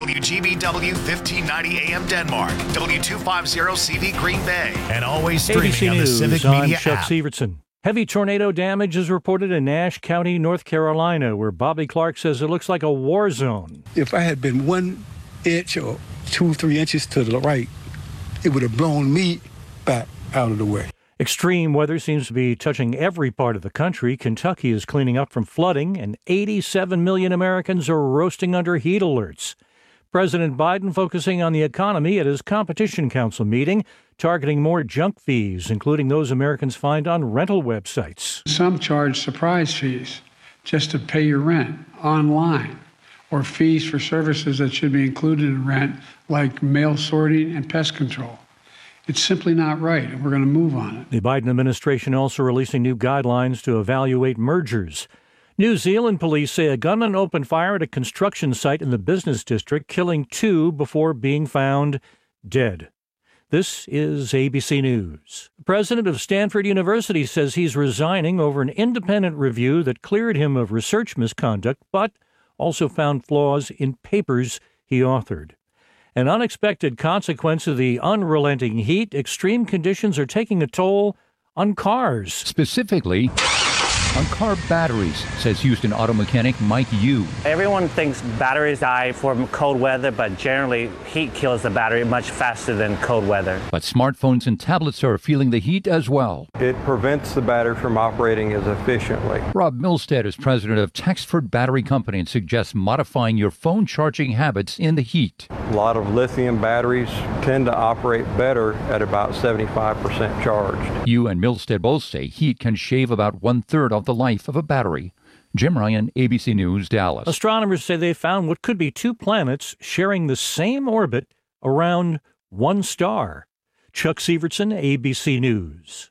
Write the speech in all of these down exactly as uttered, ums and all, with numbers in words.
W G B W fifteen ninety A M Denmark, W two fifty C V Green Bay, and always streaming A B C on the News, Civic I'm Media Chuck app. Severson. Heavy tornado damage is reported in Nash County, North Carolina, where Bobby Clark says it looks like a war zone. If I had been one inch or two, three inches to the right, it would have blown me back out of the way. Extreme weather seems to be touching every part of the country. Kentucky is cleaning up from flooding, and eighty-seven million Americans are roasting under heat alerts. President Biden focusing on the economy at his Competition Council meeting, targeting more junk fees, including those Americans find on rental websites. Some charge surprise fees just to pay your rent online, or fees for services that should be included in rent, like mail sorting and pest control. It's simply not right, and we're going to move on it. The Biden administration also releasing new guidelines to evaluate mergers. New Zealand police say a gunman opened fire at a construction site in the business district, killing two before being found dead. This is A B C News. The president of Stanford University says he's resigning over an independent review that cleared him of research misconduct, but also found flaws in papers he authored. An unexpected consequence of the unrelenting heat, extreme conditions are taking a toll on cars. Specifically on car batteries, says Houston auto mechanic Mike Yu. Everyone thinks batteries die from cold weather, but generally heat kills the battery much faster than cold weather. But smartphones and tablets are feeling the heat as well. It prevents the battery from operating as efficiently. Rob Milstead is president of Texford Battery Company and suggests modifying your phone charging habits in the heat. A lot of lithium batteries tend to operate better at about seventy-five percent charged. Yu and Milstead both say heat can shave about one-third of the life of a battery. Jim Ryan, A B C News, Dallas. Astronomers say they found what could be two planets sharing the same orbit around one star. Chuck Severson, A B C News.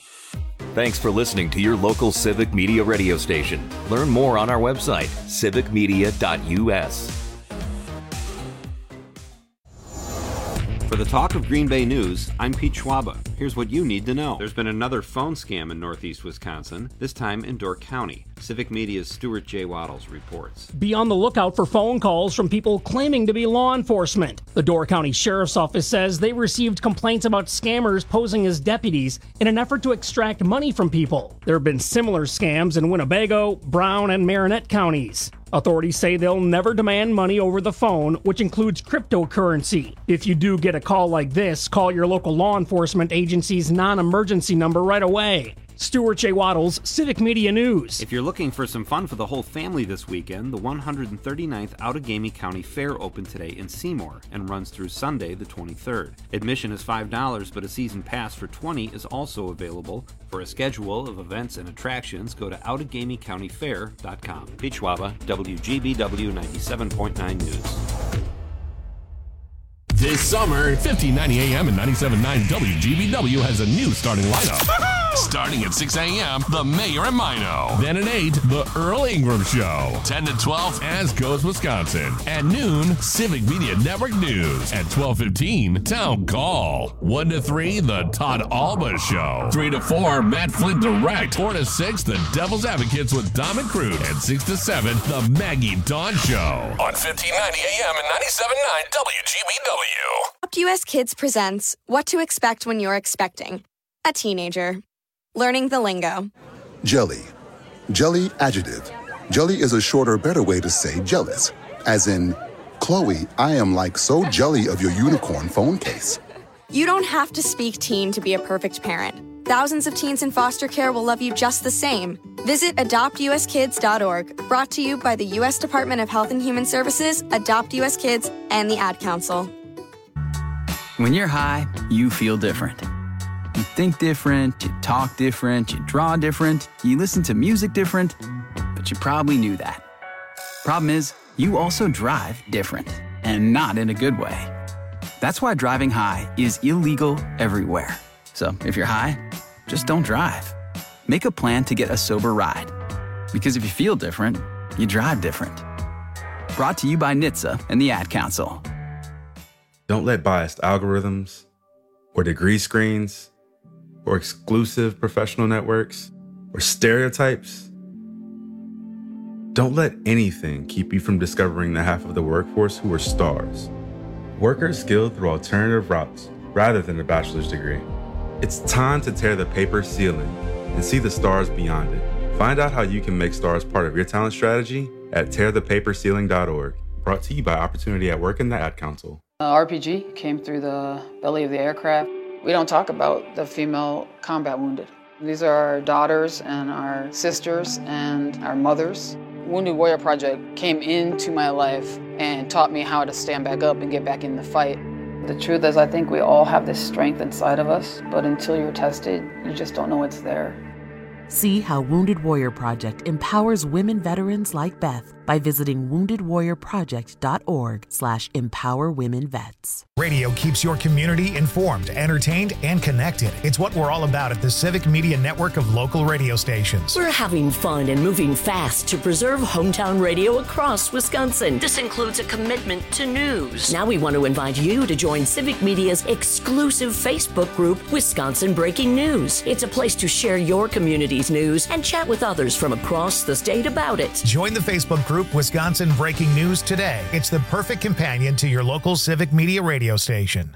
Thanks for listening to your local Civic Media radio station. Learn more on our website, civic media dot u s. For the Talk of Green Bay News, I'm Pete Schwaba. Here's what you need to know. There's been another phone scam in northeast Wisconsin, this time in Door County. Civic Media's Stuart J. Waddles reports. Be on the lookout for phone calls from people claiming to be law enforcement. The Door County Sheriff's Office says they received complaints about scammers posing as deputies in an effort to extract money from people. There have been similar scams in Winnebago, Brown, and Marinette counties. Authorities say they'll never demand money over the phone, which includes cryptocurrency. If you do get a call like this, call your local law enforcement agency's non-emergency number right away. Stuart J. Waddles, Civic Media News. If you're looking for some fun for the whole family this weekend, the one hundred thirty-ninth Outagamie County Fair opened today in Seymour and runs through Sunday the twenty-third. Admission is five dollars, but a season pass for twenty dollars is also available. For a schedule of events and attractions, go to outagamie county fair dot com. Pete Schwaba, W G B W ninety-seven point nine News. This summer, fifteen ninety A M and ninety-seven point nine W G B W has a new starting lineup. Starting at six A M, The Mayor and Mino. Then at eight, The Earl Ingram Show. ten to twelve, As Goes Wisconsin. At noon, Civic Media Network News. At twelve fifteen, Town Call. one to three, The Todd Alba Show. three to four, Matt Flint Direct. four to six, The Devil's Advocates with Dom and Crute. And six to seven, The Maggie Dawn Show. On fifteen ninety A M and ninety-seven point nine W G B W. Adopt U S Kids presents What to Expect When You're Expecting a Teenager. Learning the lingo. Jelly. Jelly adjective. Jelly is a shorter, better way to say jealous. As in, Chloe, I am like so jelly of your unicorn phone case. You don't have to speak teen to be a perfect parent. Thousands of teens in foster care will love you just the same. Visit adopt u s kids dot org, brought to you by the U S Department of Health and Human Services, Adopt U S Kids, and the Ad Council. When you're high, you feel different. You think different, you talk different, you draw different, you listen to music different, but you probably knew that. Problem is, you also drive different, and not in a good way. That's why driving high is illegal everywhere. So if you're high, just don't drive. Make a plan to get a sober ride. Because if you feel different, you drive different. Brought to you by N H T S A and the Ad Council. Don't let biased algorithms or degree screens or exclusive professional networks or stereotypes Don't let anything keep you from discovering the half of the workforce who are stars. Workers skilled through alternative routes rather than a bachelor's degree. It's time to tear the paper ceiling and see the stars beyond it. Find out how you can make stars part of your talent strategy at tear the paper ceiling dot org. Brought to you by Opportunity at Work and the Ad Council. Uh, R P G came through the belly of the aircraft. We don't talk about the female combat wounded. These are our daughters and our sisters and our mothers. Wounded Warrior Project came into my life and taught me how to stand back up and get back in the fight. The truth is, I think we all have this strength inside of us, but until you're tested, you just don't know it's there. See how Wounded Warrior Project empowers women veterans like Beth by visiting wounded warrior project dot org slash empower women vets. Radio keeps your community informed, entertained, and connected. It's what we're all about at the Civic Media Network of local radio stations. We're having fun and moving fast to preserve hometown radio across Wisconsin. This includes a commitment to news. Now we want to invite you to join Civic Media's exclusive Facebook group, Wisconsin Breaking News. It's a place to share your community's news and chat with others from across the state about it. Join the Facebook group Wisconsin Breaking News today. It's the perfect companion to your local Civic Media radio station.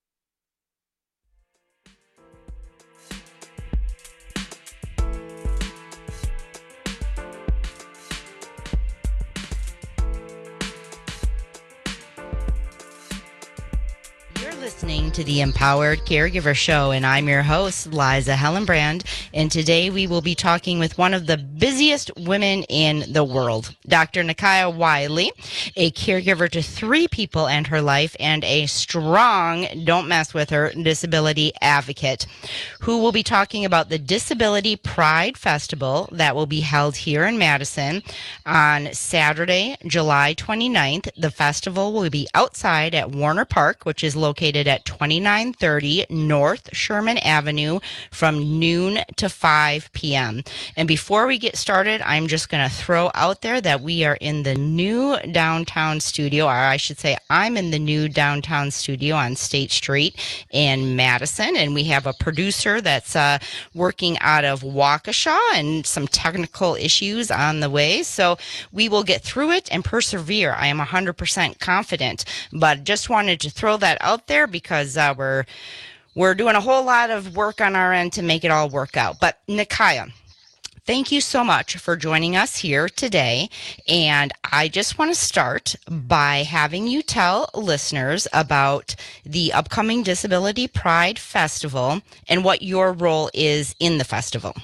Listening to the Empowered Caregiver Show, and I'm your host, Liza Hellenbrand, and today we will be talking with one of the busiest women in the world, Doctor Nakaya Wiley, a caregiver to three people and her life, and a strong, don't mess with her, disability advocate, who will be talking about the Disability Pride Festival that will be held here in Madison on Saturday, July twenty-ninth. The festival will be outside at Warner Park, which is located at twenty-nine thirty North Sherman Avenue from noon to five p.m. And before we get started, I'm just going to throw out there that we are in the new downtown studio, or I should say I'm in the new downtown studio on State Street in Madison, and we have a producer that's uh, working out of Waukesha and some technical issues on the way, so we will get through it and persevere. I am one hundred percent confident, but just wanted to throw that out there because uh, we're we're doing a whole lot of work on our end to make it all work out. But Nakaya, thank you so much for joining us here today. And I just want to start by having you tell listeners about the upcoming Disability Pride Festival and what your role is in the festival.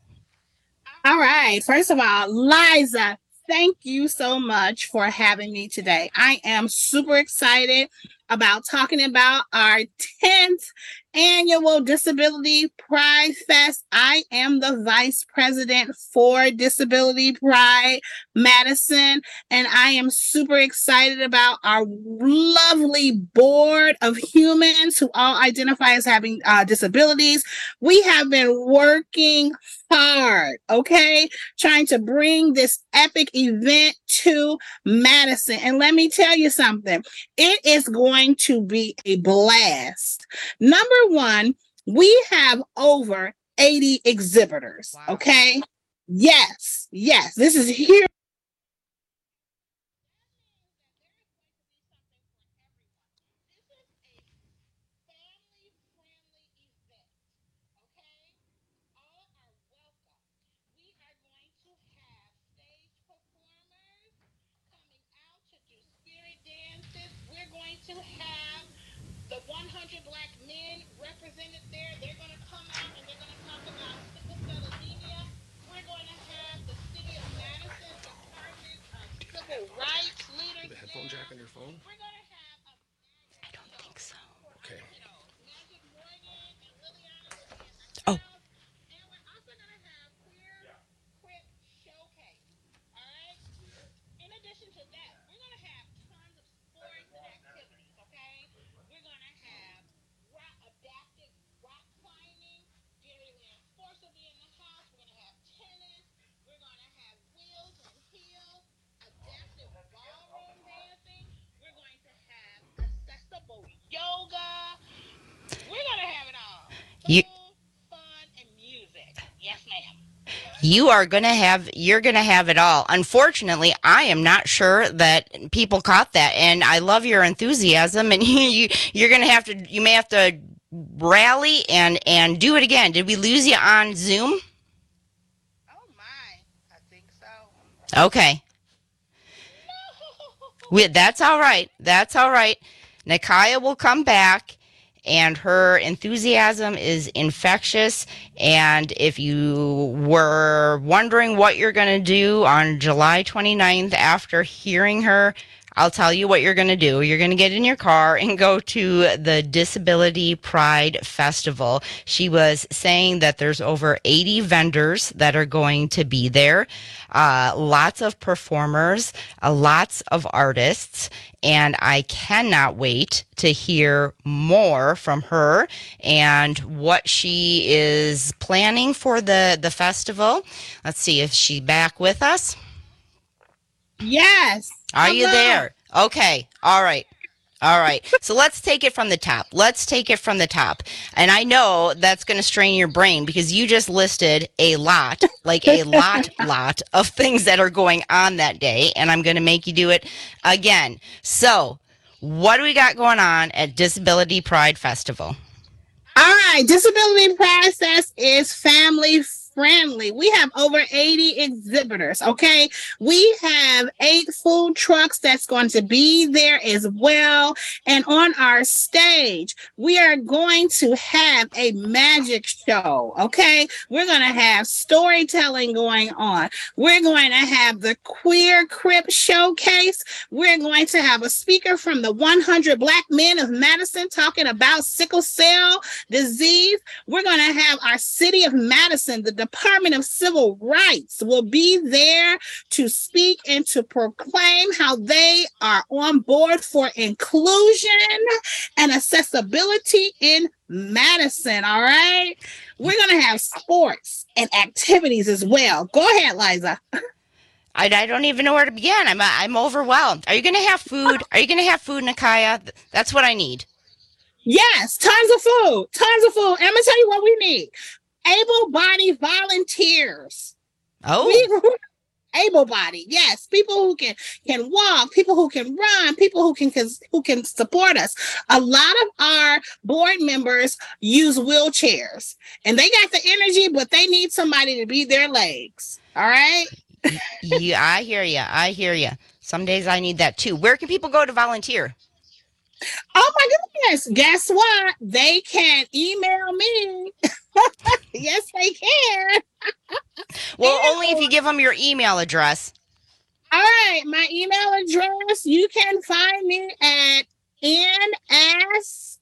All right. First of all, Liza, thank you so much for having me today. I am super excited about talking about our tenth annual Disability Pride Fest. I am the vice president for Disability Pride Madison, and I am super excited about our lovely board of humans who all identify as having uh, disabilities. We have been working hard, okay, trying to bring this epic event to Madison. And let me tell you something, it is going to be a blast. Number one, we have over eighty exhibitors, wow. Okay? Yes, yes, this is here. To have the one hundred black men represented there. They're going to come out and they're going to talk about sickle cell anemia. We're going to have the city of Madison, Department of Civil Rights leaders. The headphone jack on your phone? We're going to have a I don't think so. Okay. Oh. We're going to You are going to have, you're going to have it all. Unfortunately, I am not sure that people caught that. And I love your enthusiasm. And you, you're going to have to, you may have to rally and, and do it again. Did we lose you on Zoom? Oh, my. I think so. Okay. We, that's all right. That's all right. Nakaya will come back. And her enthusiasm is infectious. And if you were wondering what you're going to do on July twenty-ninth after hearing her, I'll tell you what you're going to do. You're going to get in your car and go to the Disability Pride Festival. She was saying that there's over eighty vendors that are going to be there, uh, lots of performers, uh, lots of artists, and I cannot wait to hear more from her and what she is planning for the, the festival. Let's see if she's back with us. Yes. Are you there? Okay. All right. All right. So let's take it from the top. Let's take it from the top. And I know that's going to strain your brain because you just listed a lot, like a lot, lot of things that are going on that day. And I'm going to make you do it again. So what do we got going on at Disability Pride Festival? All right. Disability Process is family friendly. We have over eighty exhibitors, okay? We have eight food trucks that's going to be there as well. And on our stage, we are going to have a magic show, okay? We're going to have storytelling going on. We're going to have the Queer Crip Showcase. We're going to have a speaker from the one hundred Black Men of Madison talking about sickle cell disease. We're going to have our City of Madison, the Department of Civil Rights will be there to speak and to proclaim how they are on board for inclusion and accessibility in Madison. All right. We're going to have sports and activities as well. Go ahead, Liza. I, I don't even know where to begin. I'm I'm overwhelmed. Are you going to have food? Are you going to have food, Nakaya? That's what I need. Yes, tons of food, tons of food. And I'm going to tell you what we need. Able-bodied volunteers. Oh. We, able-bodied, yes. People who can can walk, people who can run, people who can who can support us. A lot of our board members use wheelchairs, and they got the energy, but they need somebody to be their legs. All right? Yeah, I hear you. I hear you. Some days I need that too. Where can people go to volunteer? Oh my goodness. Guess what? They can email me. Yes, they can. Well, and only if you give them your email address. All right. My email address, you can find me at N S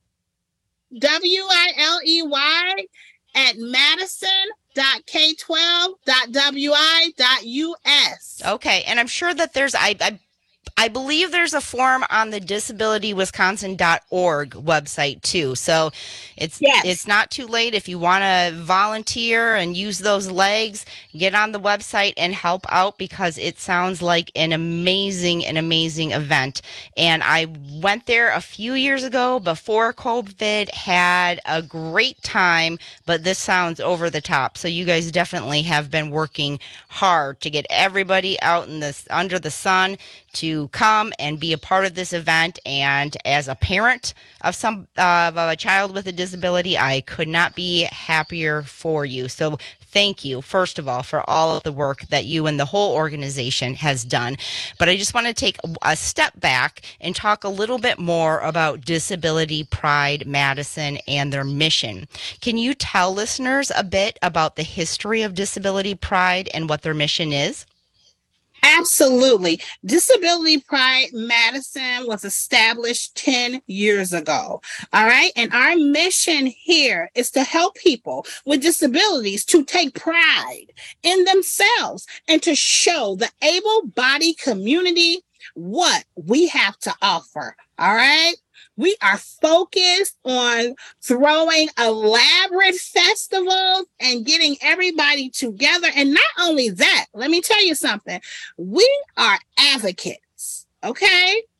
W I L E Y at Madison dot K twelve dot W I dot U S. Okay. And I'm sure that there's, I, I I believe there's a form on the disability wisconsin dot org website too. So it's yes. It's not too late if you want to volunteer and use those legs, get on the website and help out because it sounds like an amazing, an amazing event. And I went there a few years ago before COVID, had a great time, but this sounds over the top. So you guys definitely have been working hard to get everybody out in this under the sun to come and be a part of this event. And as a parent of some uh, of a child with a disability, I could not be happier for you. So thank you, first of all, for all of the work that you and the whole organization has done. But I just want to take a step back and talk a little bit more about Disability Pride Madison and their mission. Can you tell listeners a bit about the history of Disability Pride and what their mission is? Absolutely. Disability Pride Madison was established ten years ago. All right. And our mission here is to help people with disabilities to take pride in themselves and to show the able-bodied community what we have to offer. All right. We are focused on throwing elaborate festivals and getting everybody together. And not only that, let me tell you something. We are advocates, okay?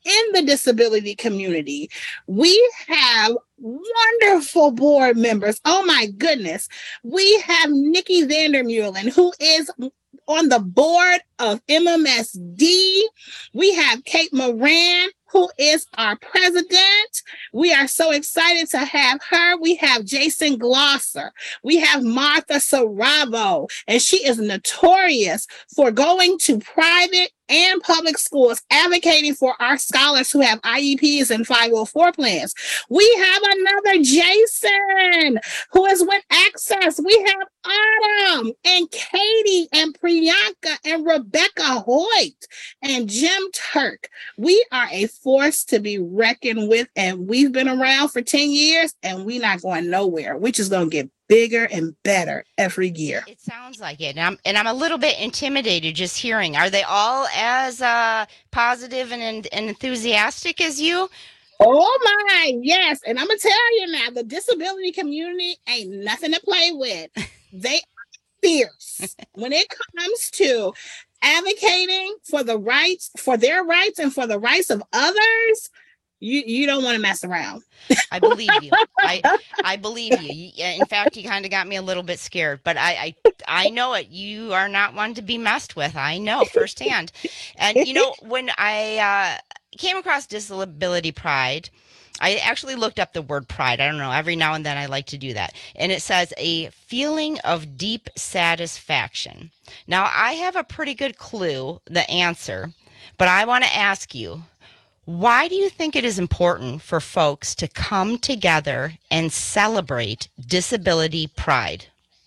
in the disability community, we have wonderful board members. Oh my goodness. We have Nikki Vandermeulen, who is on the board of M M S D. We have Kate Moran, who is our president. We are so excited to have her. We have Jason Glosser. We have Martha Saravo, and she is notorious for going to private and public schools, advocating for our scholars who have I E Ps and five oh four plans. We have another Jason who is with Access. We have Autumn and Katie and Priyanka and Rebecca Hoyt and Jim Turk. We are a force to be reckoned with, and we've been around for ten years, and we're not going nowhere. We're just going to get bigger and better every year. It sounds like it. And I'm, and I'm a little bit intimidated just hearing. Are they all as uh, positive and, and enthusiastic as you? Oh my, yes. And I'm going to tell you now, the disability community ain't nothing to play with. They are fierce when it comes to advocating for the rights, for their rights and for the rights of others. You you don't want to mess around. I believe you. I I believe you. In fact, you kind of got me a little bit scared, but I, I I know it. You are not one to be messed with. I know firsthand. And you know, when I uh, came across Disability Pride, I actually looked up the word pride. I don't know. Every now and then I like to do that. And it says a feeling of deep satisfaction. Now, I have a pretty good clue, the answer, but I want to ask you, why do you think it is important for folks to come together and celebrate Disability Pride?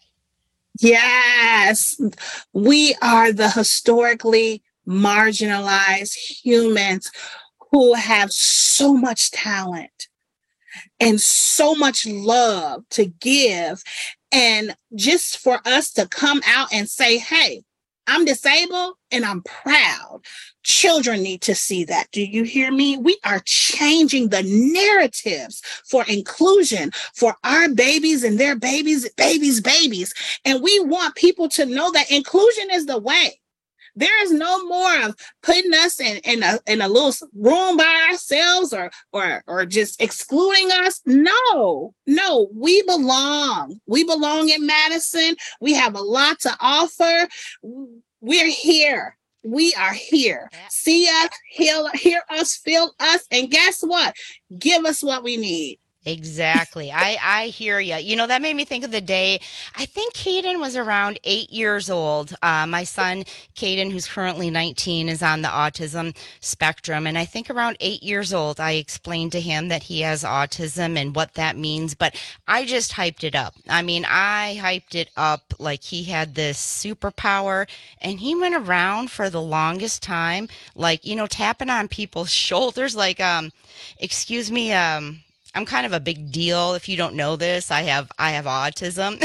Yes, we are the historically marginalized humans who have so much talent and so much love to give. And just for us to come out and say, hey, I'm disabled and I'm proud. Children need to see that. Do you hear me? We are changing the narratives for inclusion for our babies and their babies, babies, babies. And we want people to know that inclusion is the way. There is no more of putting us in, in, a, in a little room by ourselves or, or, or just excluding us. No, no, we belong. We belong in Madison. We have a lot to offer. We're here. We are here. See us, heal, hear us, feel us, and guess what? Give us what we need. Exactly. I, I hear you. You know, that made me think of the day, I think Caden was around eight years old. Uh, my son, Caden, who's currently nineteen, is on the autism spectrum. And I think around eight years old, I explained to him that he has autism and what that means. But I just hyped it up. I mean, I hyped it up like he had this superpower. And he went around for the longest time, like, you know, tapping on people's shoulders, like, um, excuse me, um, I'm kind of a big deal. If you don't know this, I have I have autism.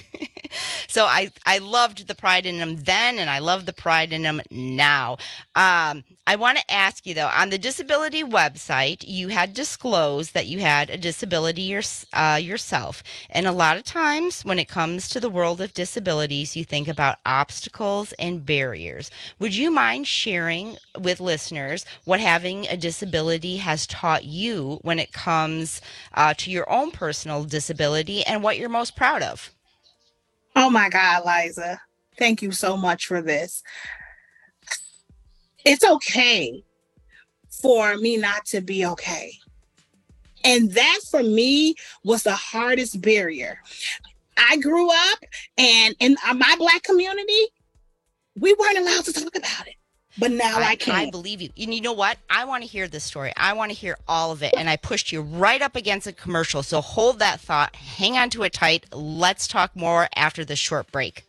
So I, I loved the pride in him then, and I love the pride in him now. Um, I want to ask you, though, on the disability website, you had disclosed that you had a disability your, uh, yourself. And a lot of times when it comes to the world of disabilities, you think about obstacles and barriers. Would you mind sharing with listeners what having a disability has taught you when it comes uh, to your own personal disability and what you're most proud of? Oh my God, Liza, thank you so much for this. It's okay for me not to be okay. And that for me was the hardest barrier. I grew up and in my Black community, we weren't allowed to talk about it. But now I, I can. I believe you. And you know what? I want to hear this story. I want to hear all of it. And I pushed you right up against a commercial. So hold that thought. Hang on to it tight. Let's talk more after this short break.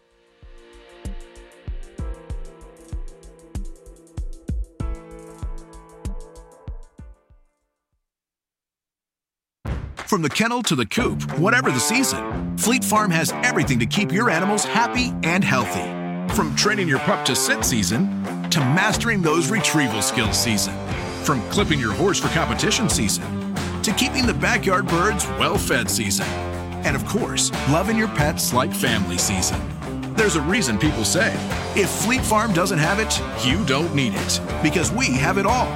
From the kennel to the coop, whatever the season, Fleet Farm has everything to keep your animals happy and healthy. From training your pup to sit season, to mastering those retrieval skills season. From clipping your horse for competition season, to keeping the backyard birds well-fed season. And of course, loving your pets like family season. There's a reason people say, if Fleet Farm doesn't have it, you don't need it. Because we have it all.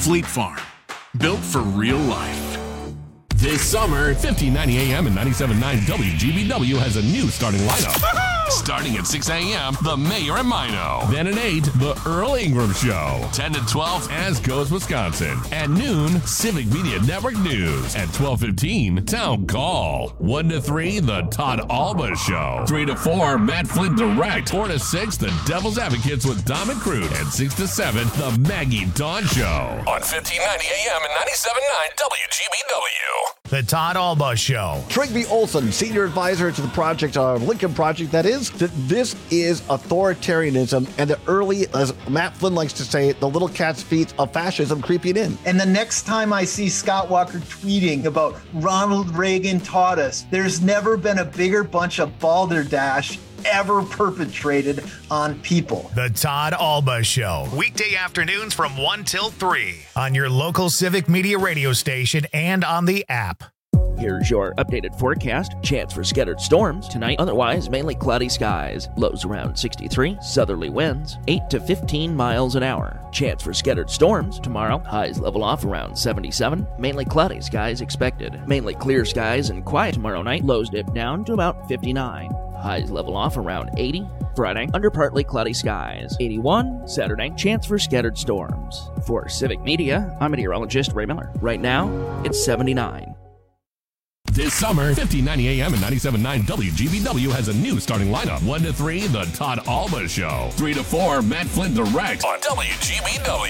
Fleet Farm, built for real life. This summer, fifteen ninety A M and ninety-seven point nine W G B W has a new starting lineup. Starting at six A M, The Mayor and Mino. Then at eight, The Earl Ingram Show. ten to twelve, As Goes Wisconsin. At noon, Civic Media Network News. At twelve fifteen, Town Call. one to three, The Todd Alba Show. three to four, Matt Flynn Direct. four to six, The Devil's Advocates with Dom and Crude. And six to seven, The Maggie Dawn Show. On fifteen ninety A M and ninety-seven point nine W G B W. The Todd Alba Show. Trigby Olson, senior advisor to the project, uh, Lincoln Project, that is, that this is authoritarianism and the early, as Matt Flynn likes to say, the little cat's feet of fascism creeping in. And the next time I see Scott Walker tweeting about Ronald Reagan taught us, there's never been a bigger bunch of balderdash ever perpetrated on people. The Todd Alba Show. Weekday afternoons from one till three on your local Civic Media radio station and on the app. Here's your updated forecast. Chance for scattered storms tonight. Otherwise, mainly cloudy skies. Lows around sixty-three. Southerly winds eight to fifteen miles an hour. Chance for scattered storms tomorrow. Highs level off around seventy-seven. Mainly cloudy skies expected. Mainly clear skies and quiet tomorrow night. Lows dip down to about fifty-nine. Highs level off around eighty. Friday, under partly cloudy skies. eighty-one. Saturday, chance for scattered storms. For Civic Media, I'm meteorologist Ray Miller. Right now, it's seventy-nine. This summer, fifteen ninety A M and ninety-seven point nine W G B W has a new starting lineup. one to three, The Todd Alba Show. three to four, Matt Flynn Direct on W G B W.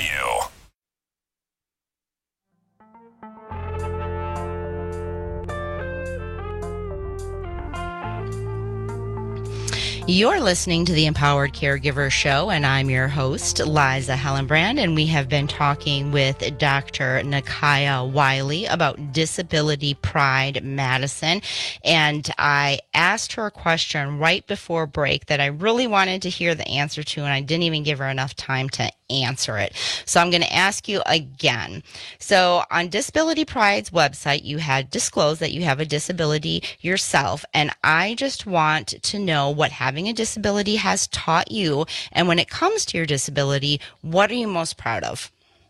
You're listening to the Empowered Caregiver Show, and I'm your host, Liza Hellenbrand, and we have been talking with Doctor Nakaya Wiley about Disability Pride Madison, and I asked her a question right before break that I really wanted to hear the answer to, and I didn't even give her enough time to answer it. So I'm going to ask you again. So on Disability Pride's website, you had disclosed that you have a disability yourself, and I just want to know what having a disability has taught you, and when it comes to your disability, what are you most proud of?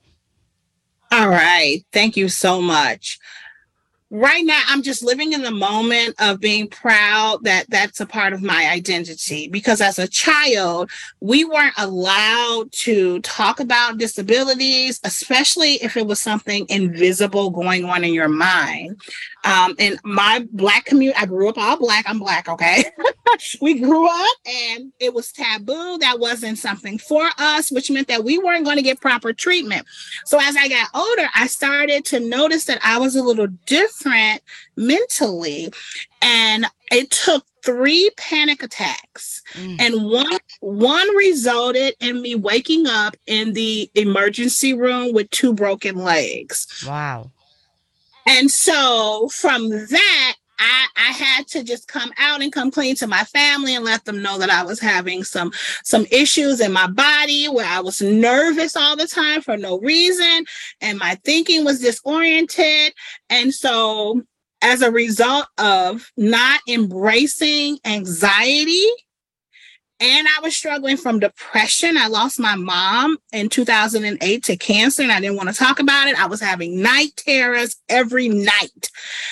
All right. Thank you so much. Right now, I'm just living in the moment of being proud that that's a part of my identity, because as a child, we weren't allowed to talk about disabilities, especially if it was something invisible going on in your mind. Um, in my Black community, I grew up all Black. I'm Black, okay? We grew up and it was taboo. That wasn't something for us, which meant that we weren't going to get proper treatment. So as I got older, I started to notice that I was a little different mentally. And it took three panic attacks. Mm. And one, one resulted in me waking up in the emergency room with two broken legs. Wow. And so from that, I, I had to just come out and complain to my family and let them know that I was having some, some issues in my body, where I was nervous all the time for no reason, and my thinking was disoriented. And so as a result of not embracing anxiety, and I was struggling from depression. I lost my mom in two thousand eight to cancer, and I didn't want to talk about it. I was having night terrors every night.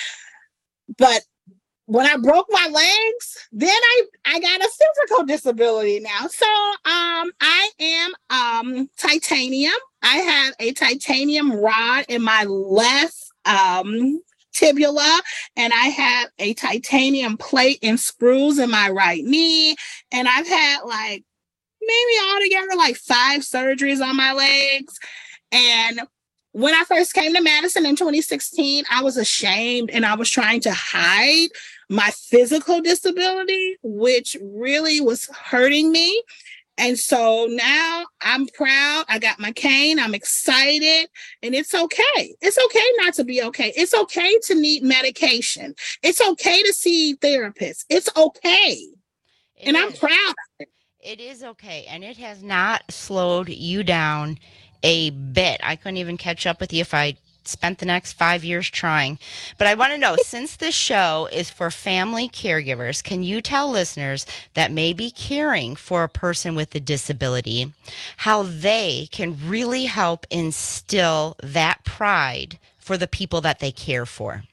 But when I broke my legs, then I, I got a physical disability now. So um, I am um, titanium. I have a titanium rod in my left um, tibula, and I have a titanium plate and screws in my right knee. And I've had like maybe altogether like five surgeries on my legs. And when I first came to Madison in twenty sixteen, I was ashamed and I was trying to hide my physical disability, which really was hurting me. And so now I'm proud. I got my cane. I'm excited. And it's okay. It's okay not to be okay. It's okay to need medication. It's okay to see therapists. It's okay. It and is. I'm proud of it. It is okay. And it has not slowed you down a bit. I couldn't even catch up with you if I spent the next five years trying. But I want to know, since this show is for family caregivers, can you tell listeners that may be caring for a person with a disability how they can really help instill that pride for the people that they care for?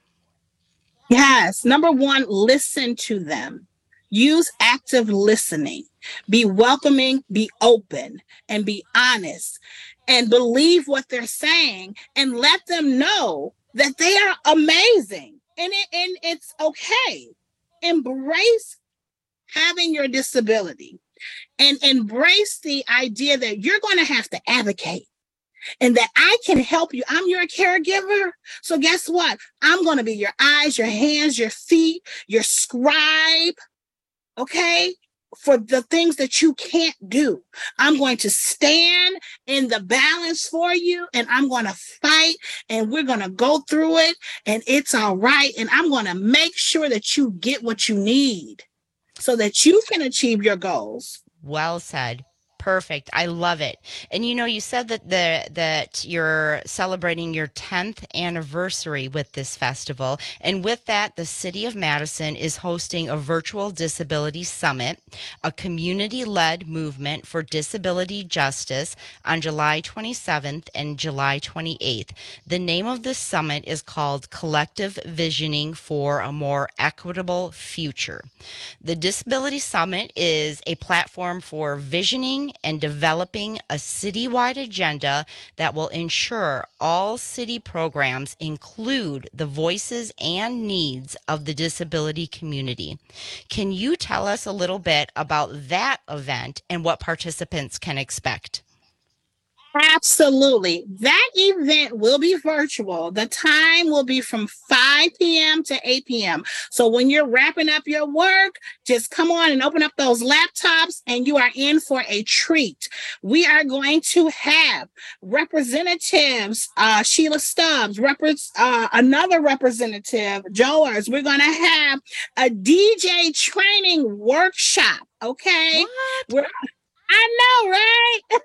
Yes. Number one, listen to them. Use active listening. Be welcoming, be open, and be honest. And believe what they're saying and let them know that they are amazing. And, it, and it's okay. Embrace having your disability and embrace the idea that you're going to have to advocate and that I can help you. I'm your caregiver. So guess what? I'm going to be your eyes, your hands, your feet, your scribe. Okay? For the things that you can't do. I'm going to stand in the balance for you, and I'm going to fight, and we're going to go through it, and it's all right. And I'm going to make sure that you get what you need so that you can achieve your goals. Well said. Perfect. I love it. And you know, you said that the that you're celebrating your tenth anniversary with this festival. And with that, the City of Madison is hosting a virtual disability summit, a community-led movement for disability justice on July twenty-seventh and July twenty-eighth. The name of this summit is called Collective Visioning for a More Equitable Future. The Disability Summit is a platform for visioning and developing a citywide agenda that will ensure all city programs include the voices and needs of the disability community. Can you tell us a little bit about that event and what participants can expect? Absolutely. That event will be virtual. The time will be from five p.m. to eight p.m. So when you're wrapping up your work, just come on and open up those laptops and you are in for a treat. We are going to have representatives, uh, Sheila Stubbs, repre- uh, another representative, Joers. We're going to have a D J training workshop. Okay. We're, I know, right?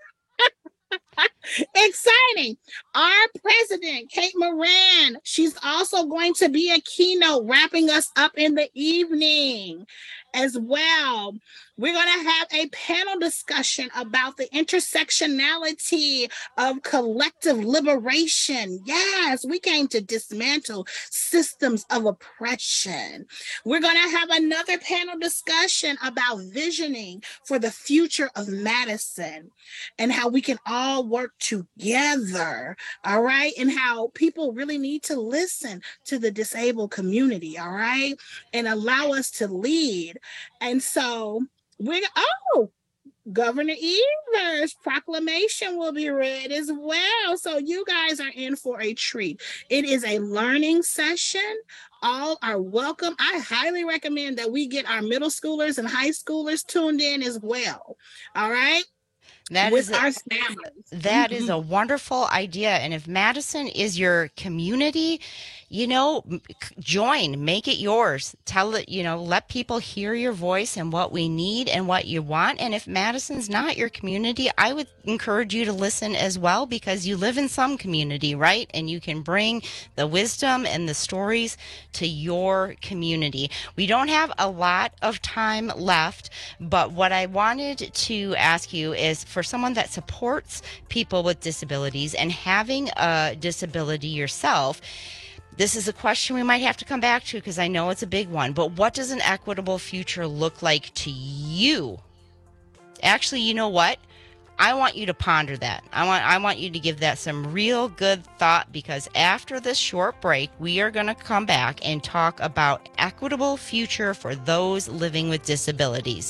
Exciting. Our president, Kate Moran, she's also going to be a keynote wrapping us up in the evening as well. We're going to have a panel discussion about the intersectionality of collective liberation. Yes, we came to dismantle systems of oppression. We're going to have another panel discussion about visioning for the future of Madison and how we can all work together, all right? And how people really need to listen to the disabled community, all right? And allow us to lead. And so we're, oh, Governor Evers' proclamation will be read as well. So you guys are in for a treat. It is a learning session. All are welcome. I highly recommend that we get our middle schoolers and high schoolers tuned in as well. All right? That With is a, our families. That Mm-hmm. is a wonderful idea. And if Madison is your community, you know, join, make it yours. Tell it, you know, let people hear your voice and what we need and what you want. And if Madison's not your community, I would encourage you to listen as well, because you live in some community, right? And you can bring the wisdom and the stories to your community. We don't have a lot of time left, but what I wanted to ask you is, for someone that supports people with disabilities and having a disability yourself, this is a question we might have to come back to because I know it's a big one, but what does an equitable future look like to you? Actually, you know what? I want you to ponder that. I want I want you to give that some real good thought, because after this short break, we are going to come back and talk about equitable future for those living with disabilities.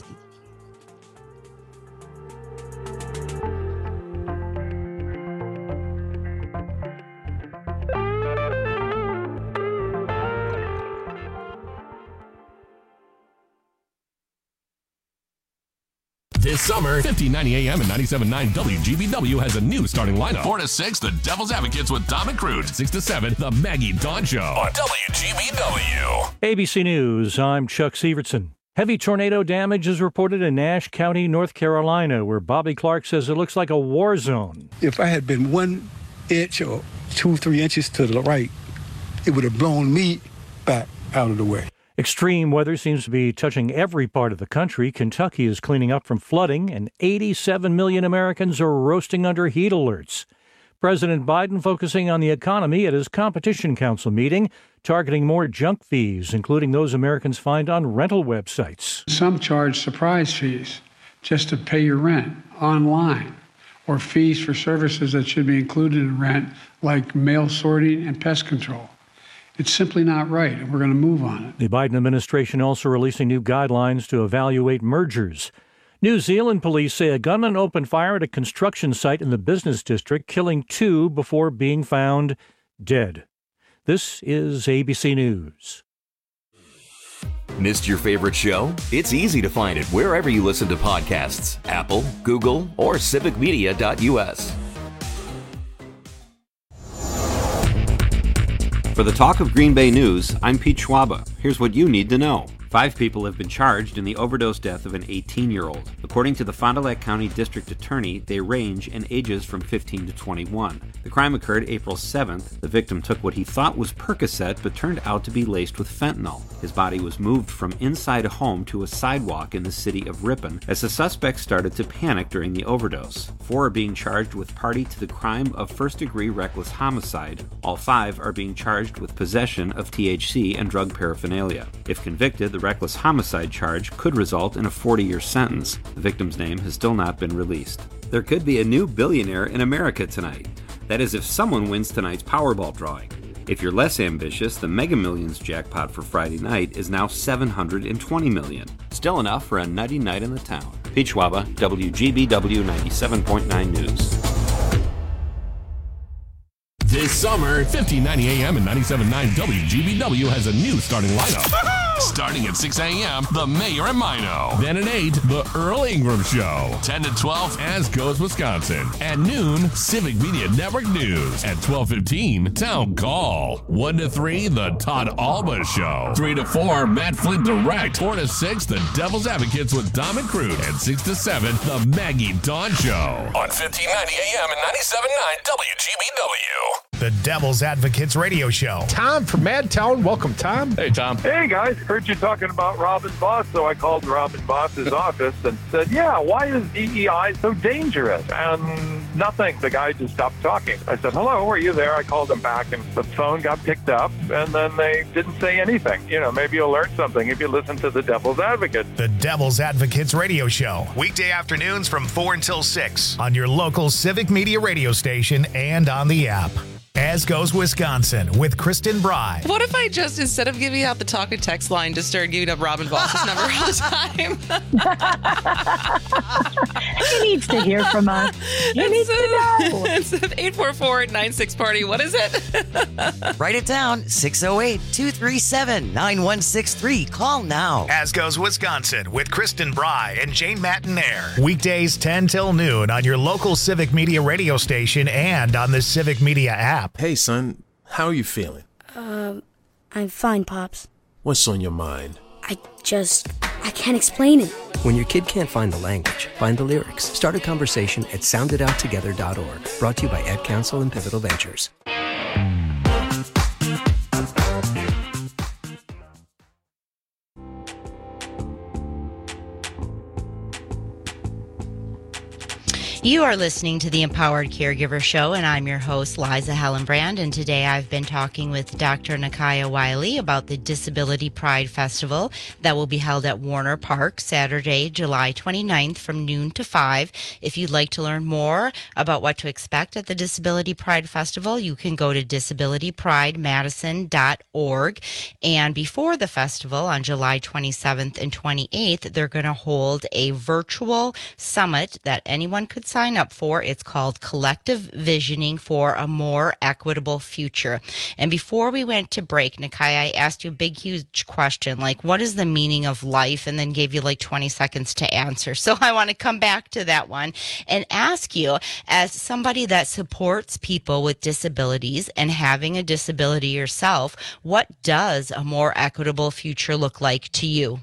This summer, fifteen ninety A M and ninety-seven point nine W G B W has a new starting lineup. four to six, The Devil's Advocates with Dom and Crude. six to seven, The Maggie Dawn Show on W G B W. A B C News, I'm Chuck Severson. Heavy tornado damage is reported in Nash County, North Carolina, where Bobby Clark says it looks like a war zone. If I had been one inch or two, three inches to the right, it would have blown me back out of the way. Extreme weather seems to be touching every part of the country. Kentucky is cleaning up from flooding, and eighty-seven million Americans are roasting under heat alerts. President Biden focusing on the economy at his Competition Council meeting, targeting more junk fees, including those Americans find on rental websites. Some charge surprise fees just to pay your rent online, or fees for services that should be included in rent, like mail sorting and pest control. It's simply not right, and we're going to move on it. The Biden administration also releasing new guidelines to evaluate mergers. New Zealand police say a gunman opened fire at a construction site in the business district, killing two before being found dead. This is A B C News. Missed your favorite show? It's easy to find it wherever you listen to podcasts. Apple, Google, or civic media dot U S. For the Talk of Green Bay News, I'm Pete Schwaba. Here's what you need to know. Five people have been charged in the overdose death of an eighteen-year-old. According to the Fond du Lac County District Attorney, they range in ages from fifteen to twenty-one. The crime occurred April seventh. The victim took what he thought was Percocet, but turned out to be laced with fentanyl. His body was moved from inside a home to a sidewalk in the city of Ripon as the suspect started to panic during the overdose. Four are being charged with party to the crime of first-degree reckless homicide. All five are being charged with possession of T H C and drug paraphernalia. If convicted, the reckless homicide charge could result in a forty-year sentence. The victim's name has still not been released. There could be a new billionaire in America tonight. That is, if someone wins tonight's Powerball drawing. If you're less ambitious, the Mega Millions jackpot for Friday night is now seven hundred twenty million dollars. Still enough for a nutty night in the town. Pete Schwaba, W G B W ninety-seven point nine News. This summer, fifteen ninety A M and ninety-seven point nine W G B W has a new starting lineup. Starting at six A M, The Mayor and Mino. Then at eight, The Earl Ingram Show. ten to twelve, As Goes Wisconsin. At noon, Civic Media Network News. At twelve fifteen, Town Call. one to three, The Todd Alba Show. three to four, Matt Flint Direct. four to six, The Devil's Advocates with Dom and Crude. And six to seven, The Maggie Dawn Show. On fifteen ninety A M and ninety-seven point nine W G B W. The Devil's Advocates Radio Show. Tom from Madtown. Welcome, Tom. Hey, Tom. Hey, guys. Heard you talking about Robin Voss, so I called Robin Voss's office and said, yeah, why is D E I so dangerous? And nothing. The guy just stopped talking. I said, hello, are you there? I called him back, and the phone got picked up, and then they didn't say anything. You know, maybe you'll learn something if you listen to the Devil's Advocate. The Devil's Advocates Radio Show. Weekday afternoons from four until six on your local Civic Media radio station and on the app. As Goes Wisconsin with Kristen Bry. What if I just, instead of giving out the talk and text line, just started giving up Robin Voss's number all the time? He needs to hear from us. He needs to know. It's eight four four, nine six party. What is it? Write it down. six oh eight, two three seven, nine one six three. Call now. As Goes Wisconsin with Kristen Bry and Jane Mattinaire. Weekdays ten till noon on your local Civic Media radio station and on the Civic Media app. Hey, son, how are you feeling? Um, I'm fine, Pops. What's on your mind? I just, I can't explain it. When your kid can't find the language, find the lyrics. Start a conversation at sound it out together dot org. Brought to you by Ad Council and Pivotal Ventures. You are listening to the Empowered Caregiver Show, and I'm your host, Liza Hellenbrand, and today I've been talking with Doctor Nakaya Wiley about the Disability Pride Festival that will be held at Warner Park Saturday, July twenty-ninth from noon to five. If you'd like to learn more about what to expect at the Disability Pride Festival, you can go to disability pride madison dot org. And before the festival, on July twenty-seventh and twenty-eighth, they're going to hold a virtual summit that anyone could sign up for. It's called Collective Visioning for a More Equitable Future. And before we went to break, Nakai, I asked you a big, huge question, like, what is the meaning of life? And then gave you like twenty seconds to answer. So I want to come back to that one and ask you, as somebody that supports people with disabilities and having a disability yourself, what does a more equitable future look like to you?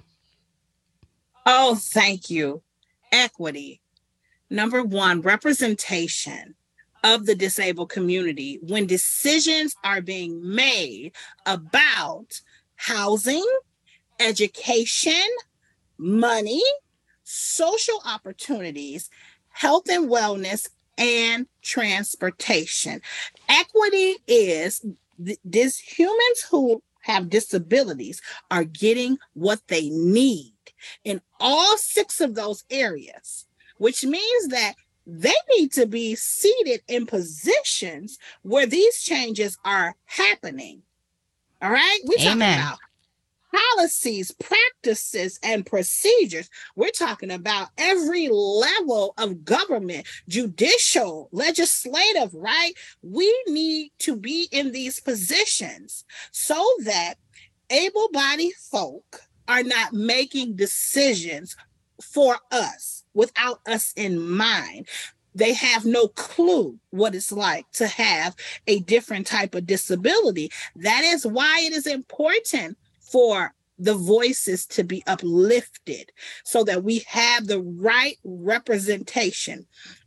Oh, thank you. Equity. Number one, representation. of the disabled community when decisions are being made about housing, education, money, social opportunities, health and wellness, and transportation. Equity is th- these humans who have disabilities are getting what they need in all six of those areas, which means that they need to be seated in positions where these changes are happening. All right? We're talking Amen. about policies, practices, and procedures. We're talking about every level of government, judicial, legislative, right? We need to be in these positions so that able-bodied folk are not making decisions for us without us in mind. They have no clue what it's like to have a different type of disability. That is why it is important for the voices to be uplifted so that we have the right representation.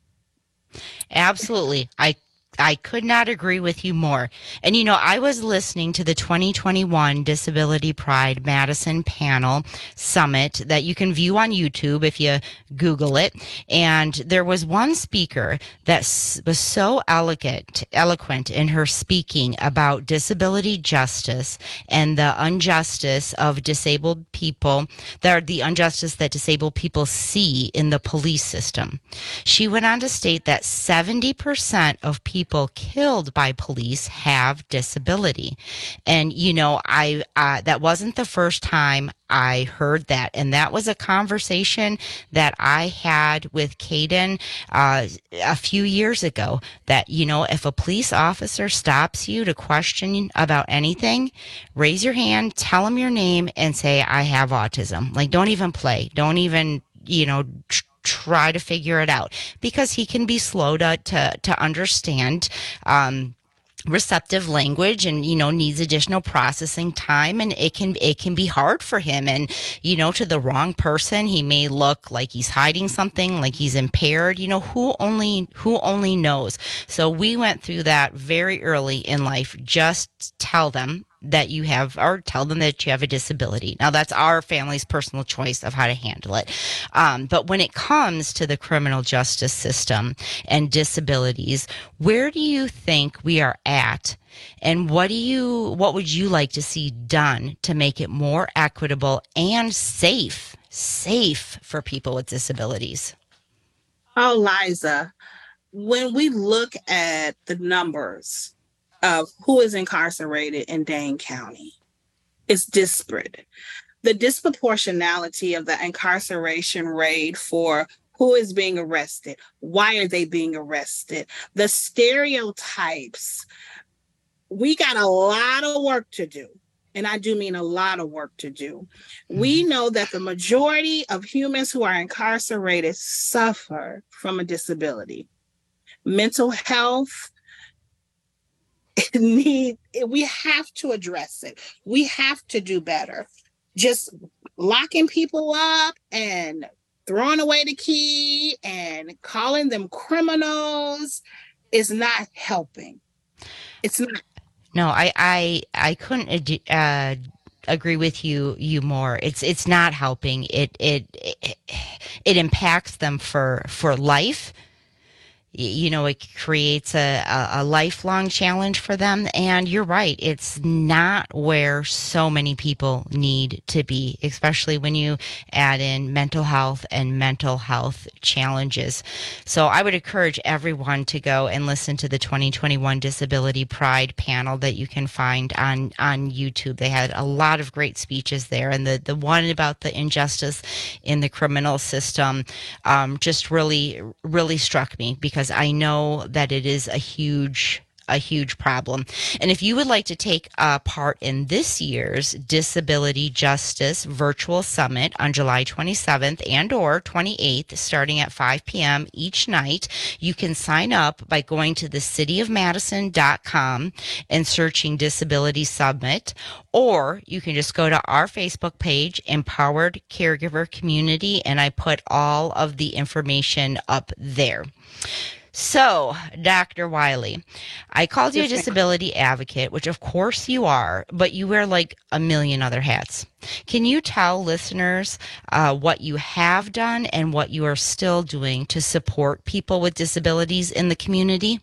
Absolutely. I I could not agree with you more. And, you know, I was listening to the twenty twenty-one Disability Pride Madison Panel Summit that you can view on YouTube if you Google it. And there was one speaker that was so elegant, eloquent in her speaking about disability justice and the injustice of disabled people, that the injustice that disabled people see in the police system. She went on to state that seventy percent of people People killed by police have disability. And, you know, I uh, that wasn't the first time I heard that. And that was a conversation that I had with Caden uh, a few years ago, that, you know, if a police officer stops you to question about anything, raise your hand, tell them your name, and say, I have autism. Like, don't even play. Don't even, you know, tr- try to figure it out, because he can be slow to to, to understand um receptive language, and, you know, needs additional processing time, and it can it can be hard for him. And, you know, to the wrong person, he may look like he's hiding something, like he's impaired. You know, who only who only knows. So we went through that very early in life. Just tell them that you have, or tell them that you have a disability. Now, that's our family's personal choice of how to handle it. Um, but when it comes to the criminal justice system and disabilities, where do you think we are at? And what do you, what would you like to see done to make it more equitable and safe, safe for people with disabilities? Oh, Liza, when we look at the numbers of who is incarcerated in Dane County, it's disparate. The disproportionality of the incarceration rate for who is being arrested, why are they being arrested, the stereotypes, we got a lot of work to do. And I do mean a lot of work to do. We know that the majority of humans who are incarcerated suffer from a disability. Mental health, need we have to address it. We have to do better. Just locking people up and throwing away the key and calling them criminals is not helping. It's not. No, I I I couldn't uh, agree with you you more. It's it's not helping. It it it, it impacts them for for life. You know, it creates a, a, a lifelong challenge for them. And you're right, it's not where so many people need to be, especially when you add in mental health and mental health challenges. So I would encourage everyone to go and listen to the twenty twenty-one Disability Pride panel that you can find on, on YouTube. They had a lot of great speeches there. And the, the one about the injustice in the criminal system um, just really, really struck me, because I know that it is a huge, a huge problem. And if you would like to take a part in this year's Disability Justice Virtual Summit on July twenty-seventh and or twenty-eighth, starting at five p.m. each night, you can sign up by going to the city of madison dot com and searching Disability Summit, or you can just go to our Facebook page, Empowered Caregiver Community, and I put all of the information up there. So, Doctor Wiley, I called you a Yes, ma'am. disability advocate, which of course you are, but you wear like a million other hats. Can you tell listeners uh, what you have done and what you are still doing to support people with disabilities in the community?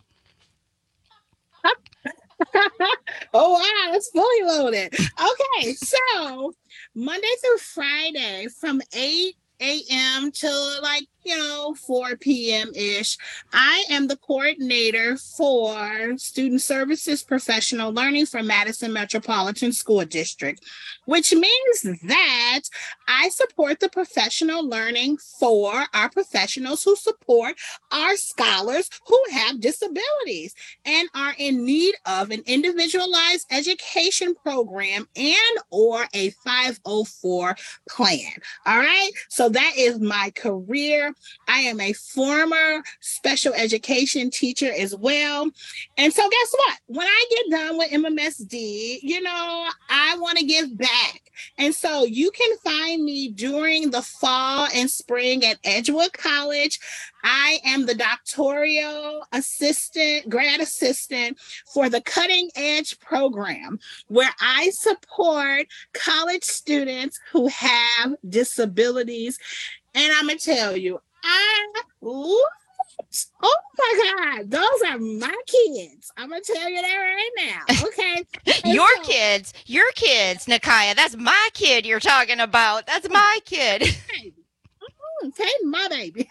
Oh, wow, it's fully loaded. Okay, so Monday through Friday from eight a.m. till like, you know, four p.m. ish, I am the coordinator for Student Services Professional Learning for Madison Metropolitan School District, which means that I support the professional learning for our professionals who support our scholars who have disabilities and are in need of an individualized education program and or a five oh four plan. All right. So that is my career. I am a former special education teacher as well. And so guess what? When I get done with M M S D, you know, I want to give back. And so you can find me during the fall and spring at Edgewood College. I am the doctoral assistant, grad assistant for the Cutting Edge program, where I support college students who have disabilities. And I'm going to tell you, I love it. Oh my God, those are my kids. I'm going to tell you that right now. Okay. Your kids, your kids, Nakaya. That's my kid you're talking about. That's my kid. Okay, my baby.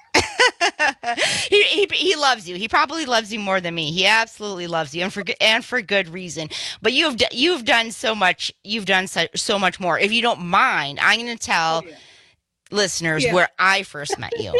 he, he he loves you. He probably loves you more than me. He absolutely loves you, and for and for good reason. But you've you've done so much. You've done so, so much more. If you don't mind, I'm going to tell. Oh, yeah. Listeners, yeah. Where I first met you.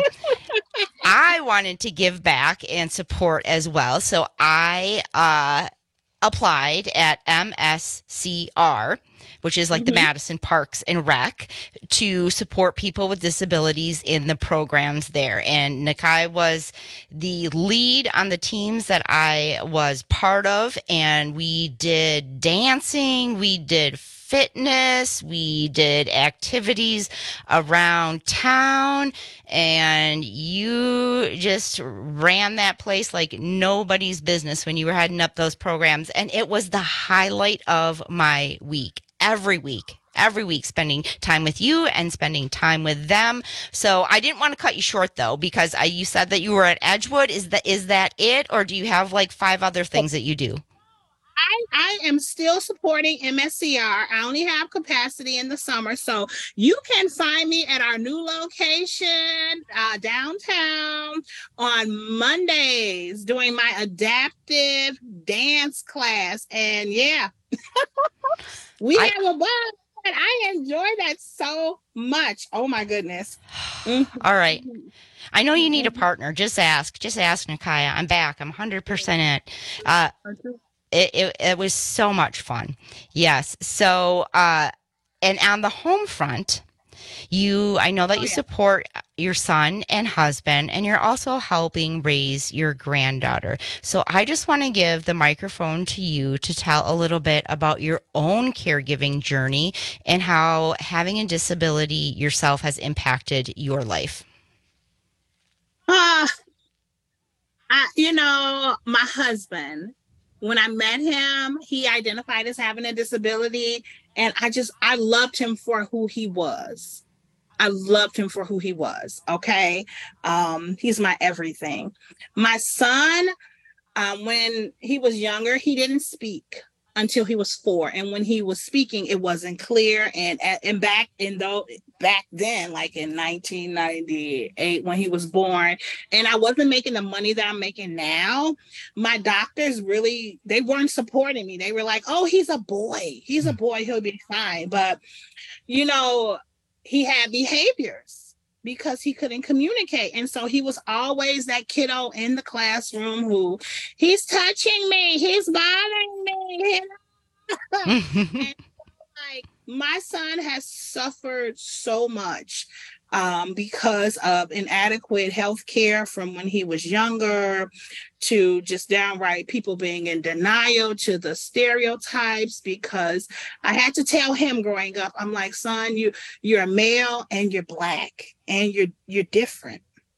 I wanted to give back and support as well. So I uh, applied at M S C R, which is like mm-hmm. the Madison Parks and Rec, to support people with disabilities in the programs there. And Nakai was the lead on the teams that I was part of. And we did dancing, we did fitness, we did activities around town, and you just ran that place like nobody's business when you were heading up those programs. And it was the highlight of my week, every week. Every week, spending time with you and spending time with them. So I didn't want to cut you short, though, because I, you said that you were at Edgewood. Is that is that it, or do you have like five other things that you do? I, I am still supporting M S C R. I only have capacity in the summer. So you can find me at our new location uh, downtown on Mondays doing my adaptive dance class. And yeah, we I, have a ball. And I enjoy that so much. Oh, my goodness. Mm-hmm. All right. I know you need a partner. Just ask. Just ask, Nakaya. I'm back. I'm one hundred percent it. Uh, it, it. It was so much fun. Yes. So, uh, and on the home front, you, I know that you support your son and husband, and you're also helping raise your granddaughter. So I just want to give the microphone to you to tell a little bit about your own caregiving journey and how having a disability yourself has impacted your life. Uh, I, you know, my husband, when I met him, he identified as having a disability, and I just, I loved him for who he was. I loved him for who he was. Okay. Um, he's my everything. My son, um, when he was younger, he didn't speak until he was four. And when he was speaking, it wasn't clear. And, and back in though, back then, like in nineteen ninety-eight, when he was born, and I wasn't making the money that I'm making now, my doctors really, they weren't supporting me. They were like, oh, he's a boy. He's a boy. He'll be fine. But, you know, he had behaviors because he couldn't communicate. And so he was always that kiddo in the classroom who, he's touching me, he's bothering me. And, like, my son has suffered so much um, because of inadequate health care from when he was younger, to just downright people being in denial, to the stereotypes, because I had to tell him growing up, I'm like, son, you, you're a male and you're Black and you're, you're different.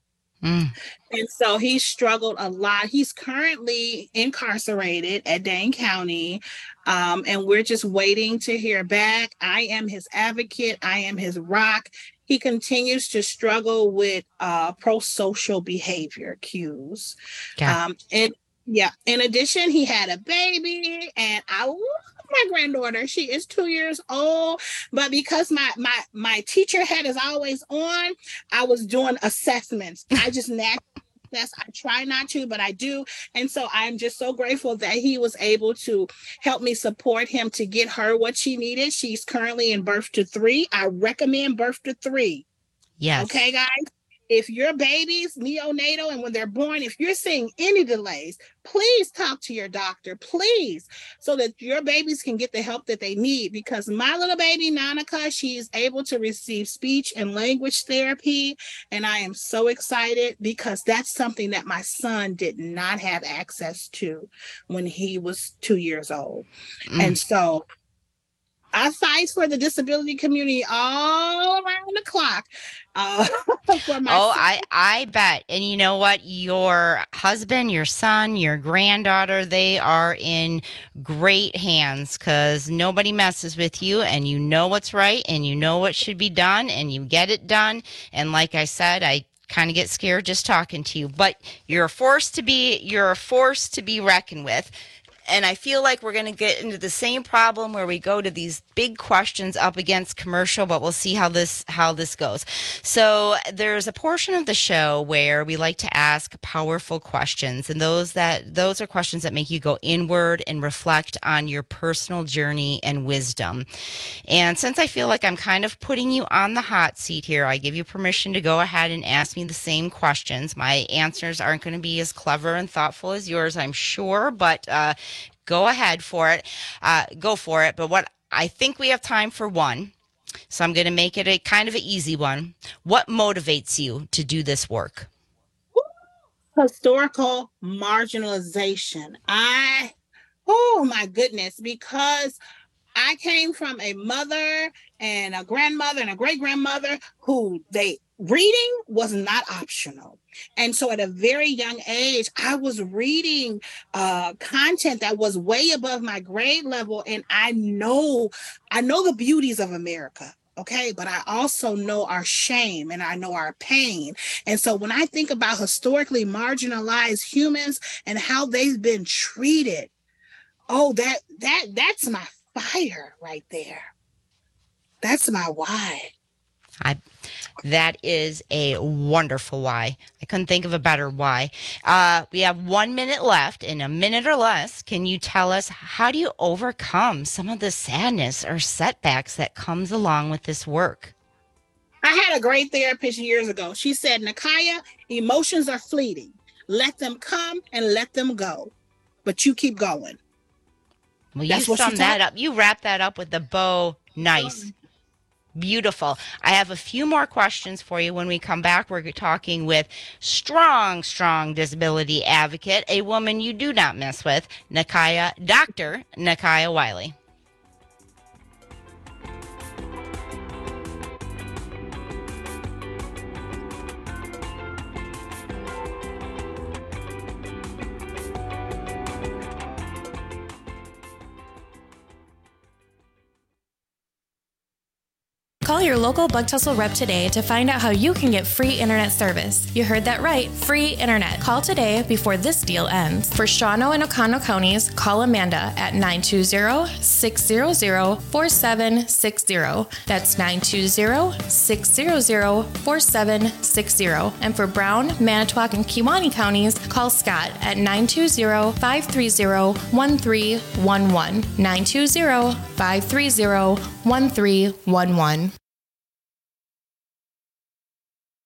Mm. And so he struggled a lot. He's currently incarcerated at Dane County, um, and we're just waiting to hear back. I am his advocate. I am his rock. He continues to struggle with uh, pro-social behavior cues. Yeah. Um, and yeah, in addition, he had a baby, and I love my granddaughter. She is two years old, but because my my my teacher hat is always on, I was doing assessments. I just naturally I try not to, but I do. And so I'm just so grateful that he was able to help me support him to get her what she needed. She's currently in birth to three. I recommend birth to three. Yes. Okay, guys. If your babies neonatal and when they're born, if you're seeing any delays, please talk to your doctor, please, so that your babies can get the help that they need. Because my little baby, Nanika, she is able to receive speech and language therapy. And I am so excited because that's something that my son did not have access to when he was two years old. Mm. And so I fight for the disability community all around the clock. Uh, for my oh, I, I bet. And you know what? Your husband, your son, your granddaughter, they are in great hands because nobody messes with you and you know what's right and you know what should be done and you get it done. And like I said, I kind of get scared just talking to you, but you're a force to be, you're a force to be reckoned with. And I feel like we're going to get into the same problem where we go to these big questions up against commercial, but we'll see how this how this goes. So there's a portion of the show where we like to ask powerful questions, and those that those are questions that make you go inward and reflect on your personal journey and wisdom. And since I feel like I'm kind of putting you on the hot seat here, I give you permission to go ahead and ask me the same questions. My answers aren't going to be as clever and thoughtful as yours, I'm sure, but uh go ahead for it. Uh, go for it. But what I think we have time for one. So I'm going to make it a kind of an easy one. What motivates you to do this work? Historical marginalization. I, oh my goodness, because I came from a mother and a grandmother and a great grandmother who they reading was not optional. And so at a very young age, I was reading uh, content that was way above my grade level. And I know, I know the beauties of America. Okay. But I also know our shame and I know our pain. And so when I think about historically marginalized humans and how they've been treated, oh, that, that, that's my fire right there. That's my why. I, that is a wonderful why. I couldn't think of a better why. Uh, we have one minute left. In a minute or less, can you tell us how do you overcome some of the sadness or setbacks that comes along with this work? I had a great therapist years ago. She said, Nakaya, emotions are fleeting. Let them come and let them go. But you keep going. Well, That's you sum that up. You wrap that up with the bow. Nice. Um, Beautiful. I have a few more questions for you when we come back. We're talking with strong, strong disability advocate, a woman you do not mess with, Nakaya, Doctor Nakaya Wiley. Call your local Bug Tussle rep today to find out how you can get free internet service. You heard that right, free internet. Call today before this deal ends. For Shawano and Oconto counties, call Amanda at nine two zero, six zero zero, four seven six zero. That's nine two zero, six zero zero, four seven six zero. And for Brown, Manitowoc, and Kewaunee counties, call Scott at nine two zero, five three zero, one three one one. nine two zero, five three zero, one three one one.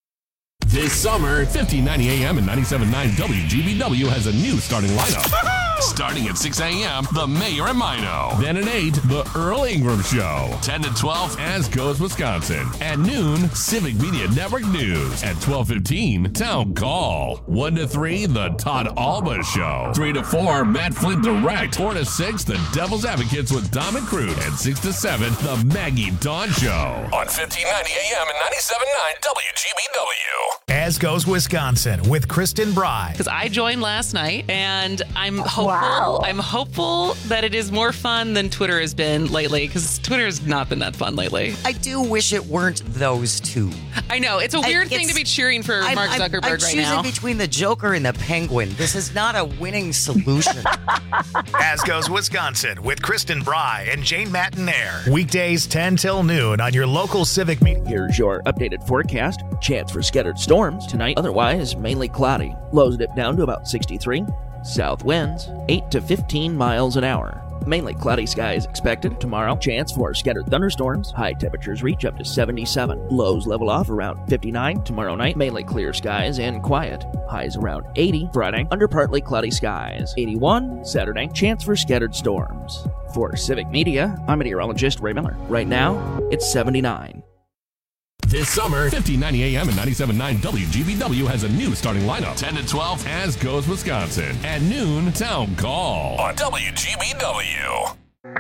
This summer, fifteen ninety A M and ninety-seven point nine W G B W has a new starting lineup. Starting at six a.m., The Mayor and Mino. Then at eight, The Earl Ingram Show. ten to twelve, As Goes Wisconsin. At noon, Civic Media Network News. At twelve fifteen, Town Call. one to three, The Todd Alba Show. three to four, Matt Flint Direct. four to six, The Devil's Advocates with Dom and Cruz. And six to seven, The Maggie Dawn Show. On fifteen ninety A M and ninety-seven point nine W G B W. As Goes Wisconsin with Kristen Bry. Because I joined last night, and I'm hopeful. Wow. I'm hopeful that it is more fun than Twitter has been lately. Because Twitter has not been that fun lately. I do wish it weren't those two. I know it's a weird I, thing to be cheering for I'm, Mark I'm, Zuckerberg I'm right choosing now. between the Joker and the Penguin. This is not a winning solution. As Goes Wisconsin with Kristen Bry and Jane Matinaire. Weekdays ten till noon on your local Civic Media. Here's your updated forecast. Chance for scattered storms tonight, otherwise mainly cloudy. Lows dip down to about sixty-three. South winds eight to fifteen miles an hour. Mainly cloudy skies expected tomorrow. Chance for scattered thunderstorms. High temperatures reach up to seventy-seven. Lows level off around fifty-nine. Tomorrow night, mainly clear skies and quiet. Highs around eighty. Friday, under partly cloudy skies. eighty-one. Saturday, chance for scattered storms. For Civic Media, I'm meteorologist Ray Miller. Right now, it's seventy-nine. This summer, fifteen ninety A M and ninety-seven point nine W G B W has a new starting lineup. ten to twelve, As Goes Wisconsin. At noon, Town Call on W G B W.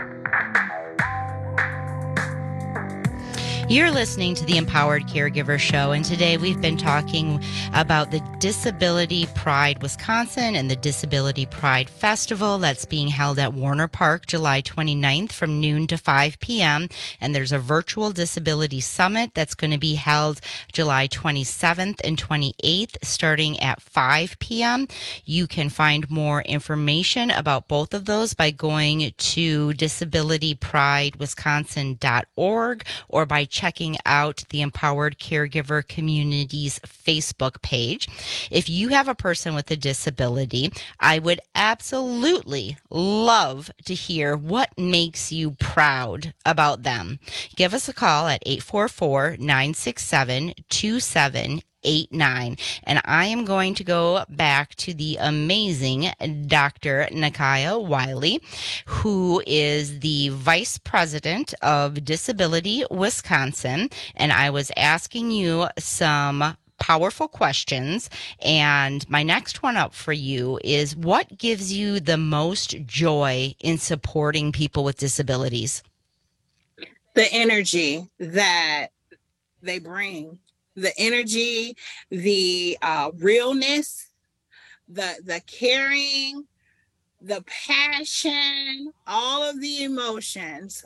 You're listening to the Empowered Caregiver Show, and today we've been talking about the Disability Pride Wisconsin and the Disability Pride Festival that's being held at Warner Park July twenty-ninth from noon to five p.m. And there's a virtual disability summit that's going to be held July twenty-seventh and twenty-eighth starting at five p.m. You can find more information about both of those by going to disability pride wisconsin dot org or by checking out the Empowered Caregiver Community's Facebook page. If you have a person with a disability, I would absolutely love to hear what makes you proud about them. Give us a call at eight four four, nine six seven, two seven eight nine. And I am going to go back to the amazing Doctor Nakaya Wiley, who is the Vice President of Disability Wisconsin. And I was asking you some powerful questions. And my next one up for you is, what gives you the most joy in supporting people with disabilities? The energy that they bring. The energy, the uh, realness, the the caring, the passion, all of the emotions,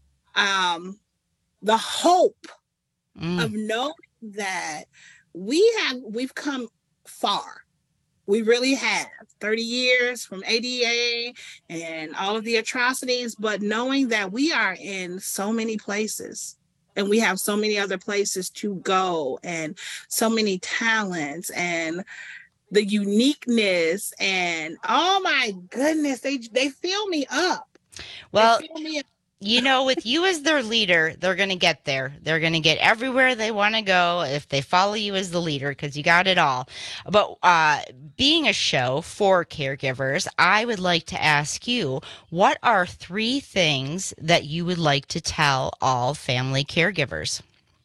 um, the hope mm. of knowing that we have we've come far. We really have. thirty years from A D A and all of the atrocities, but knowing that we are in so many places. And we have so many other places to go and so many talents and the uniqueness and oh my goodness, they they fill me up. Well, fill me up. You know, with you as their leader, they're going to get there. They're going to get everywhere they want to go if they follow you as the leader, because you got it all. But uh, being a show for caregivers, I would like to ask you, what are three things that you would like to tell all family caregivers?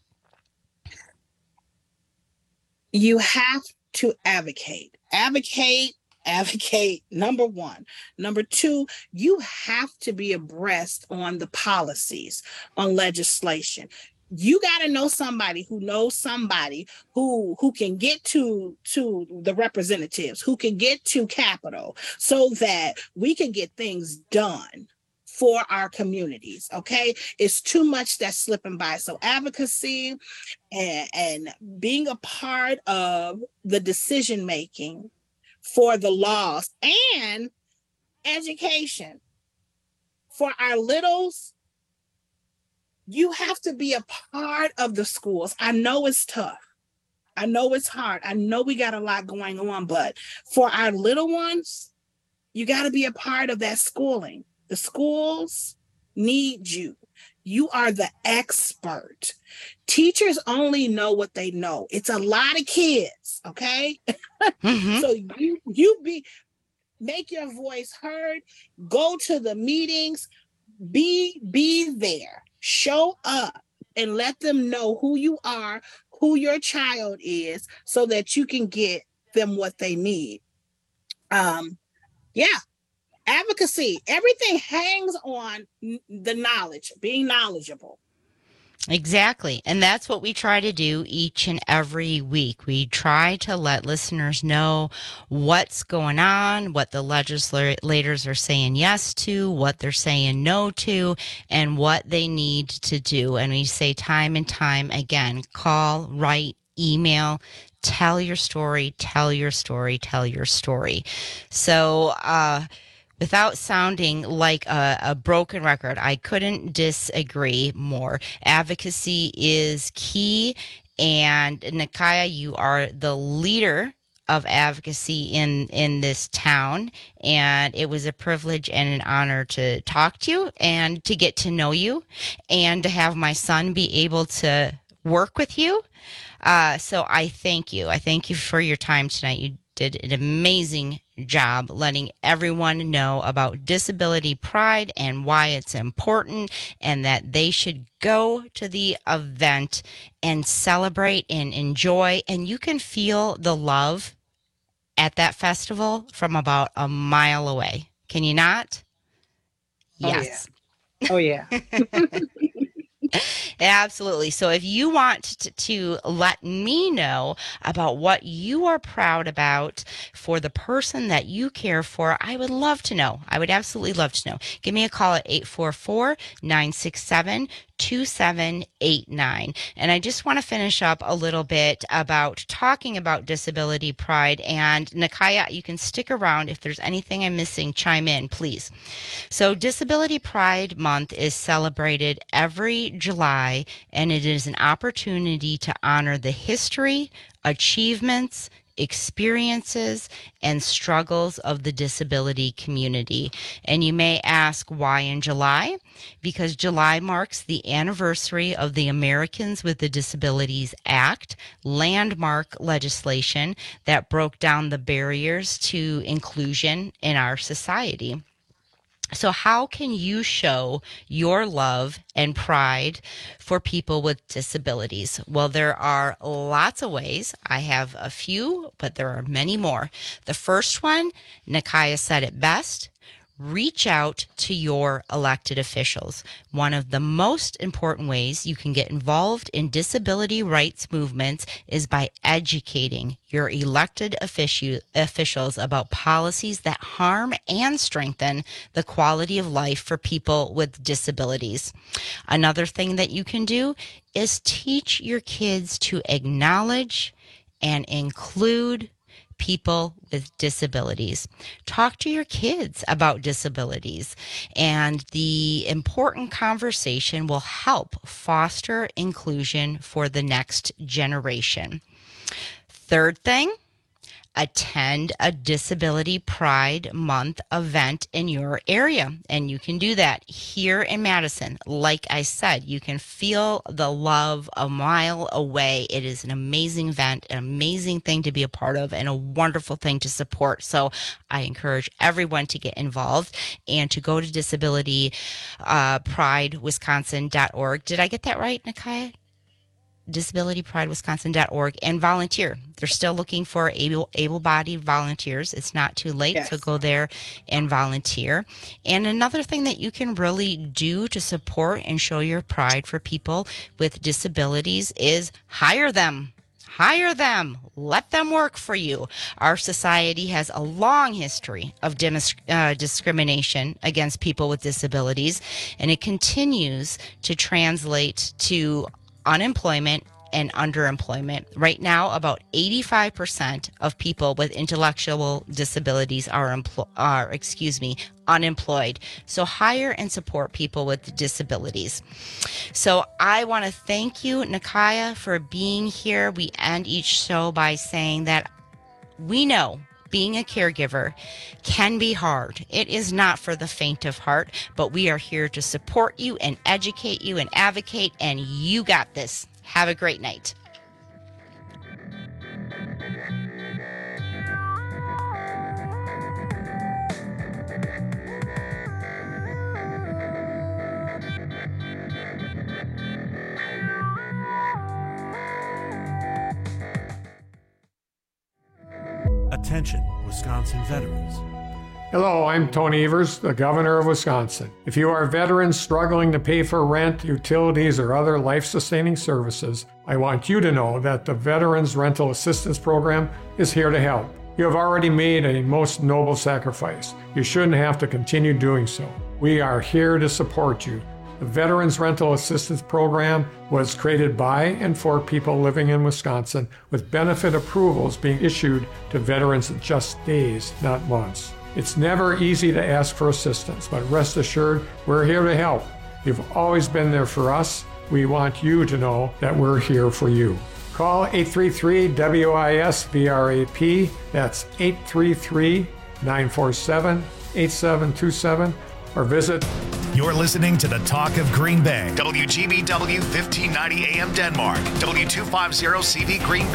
You have to advocate. Advocate. Advocate, number one. Number two, you have to be abreast on the policies, on legislation. You got to know somebody who knows somebody who who can get to to the representatives, who can get to Capitol, so that we can get things done for our communities. Okay, it's too much that's slipping by. So advocacy and, and being a part of the decision making for the laws, and education for our littles. You have to be a part of the schools. I know it's tough. I know it's hard. I know we got a lot going on, but for our little ones, you got to be a part of that schooling. The schools need you. You are the expert. Teachers only know what they know. It's a lot of kids, okay? Mm-hmm. So you you be make your voice heard, go to the meetings, be be there, show up, and let them know who you are, who your child is, so that you can get them what they need. Um, yeah, advocacy. Everything hangs on the knowledge, being knowledgeable. Exactly. And that's what we try to do each and every week. We try to let listeners know what's going on, what the legislators are saying yes to, what they're saying no to, and what they need to do. And we say time and time again, call, write, email, tell your story, tell your story, tell your story. So, uh, without sounding like a, a broken record, I couldn't disagree more. Advocacy is key. And Nakaya, you are the leader of advocacy in, in this town. And it was a privilege and an honor to talk to you and to get to know you and to have my son be able to work with you. Uh, so I thank you. I thank you for your time tonight. You did an amazing job letting everyone know about Disability Pride and why it's important, and that they should go to the event and celebrate and enjoy. And you can feel the love at that festival from about a mile away. Can you not? Yes. Oh, yeah. Oh, yeah. Absolutely. So if you want to, to let me know about what you are proud about for the person that you care for, I would love to know. I would absolutely love to know. Give me a call at eight four four, nine six seven, two seven eight nine. And I just want to finish up a little bit about talking about Disability Pride. And Nakaya, you can stick around. If there's anything I'm missing, chime in, please. So Disability Pride Month is celebrated every July, and it is an opportunity to honor the history, achievements, experiences, and struggles of the disability community. And you may ask, why in July? Because July marks the anniversary of the Americans with Disabilities Act, landmark legislation that broke down the barriers to inclusion in our society. So how can you show your love and pride for people with disabilities? Well, there are lots of ways. I have a few, but there are many more. The first one, Nakaya said it best. Reach out to your elected officials. One of the most important ways you can get involved in disability rights movements is by educating your elected offici- officials about policies that harm and strengthen the quality of life for people with disabilities. Another thing that you can do is teach your kids to acknowledge and include people with disabilities. Talk to your kids about disabilities, and the important conversation will help foster inclusion for the next generation. Third thing, attend a Disability Pride Month event in your area. And you can do that here in Madison. Like I said, you can feel the love a mile away. It is an amazing event, an amazing thing to be a part of, and a wonderful thing to support. So I encourage everyone to get involved and to go to disability pride wisconsin dot org. Did I get that right, Nakaya? disability pride wisconsin dot org, and volunteer. They're still looking for able, able-bodied volunteers. It's not too late, yes. So go there and volunteer. And another thing that you can really do to support and show your pride for people with disabilities is hire them. Hire them. Let them work for you. Our society has a long history of demis- uh, discrimination against people with disabilities, and it continues to translate to unemployment and underemployment. Right now, about eighty-five percent of people with intellectual disabilities are, empl- are, excuse me, unemployed. So hire and support people with disabilities. So I want to thank you, Nakaya, for being here. We end each show by saying that we know being a caregiver can be hard. It is not for the faint of heart, but we are here to support you and educate you and advocate, and you got this. Have a great night. Attention, Wisconsin veterans. Hello, I'm Tony Evers, the Governor of Wisconsin. If you are veterans struggling to pay for rent, utilities, or other life-sustaining services, I want you to know that the Veterans Rental Assistance Program is here to help. You have already made a most noble sacrifice. You shouldn't have to continue doing so. We are here to support you. The Veterans Rental Assistance Program was created by and for people living in Wisconsin, with benefit approvals being issued to veterans in just days, not months. It's never easy to ask for assistance, but rest assured, we're here to help. You've always been there for us. We want you to know that we're here for you. Call eight three three W I S V R A P. That's eight three three, nine four seven, eight seven two seven, or visit. You're listening to the Talk of Green Bay. W G B W fifteen ninety A M Denmark. W two fifty C V Green Bay.